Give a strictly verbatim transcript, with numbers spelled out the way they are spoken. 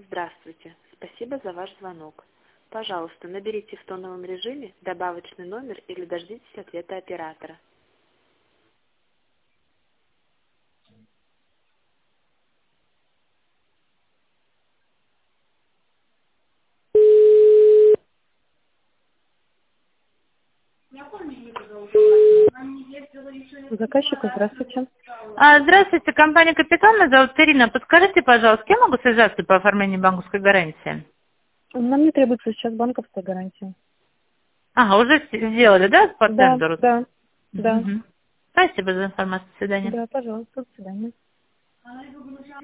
Здравствуйте. Спасибо за ваш звонок. Пожалуйста, наберите в тоновом режиме добавочный номер или дождитесь ответа оператора. Заказчику здравствуйте. А, Здравствуйте, компания «Капитан», меня зовут Ирина. Подскажите, пожалуйста, я могу связаться по оформлению банковской гарантии? Нам не требуется сейчас банковская гарантия. Ага, уже с- сделали, да, по Да, тендеру? да, да, Мгм. Спасибо за информацию. До свидания. да, пожалуйста, до свидания.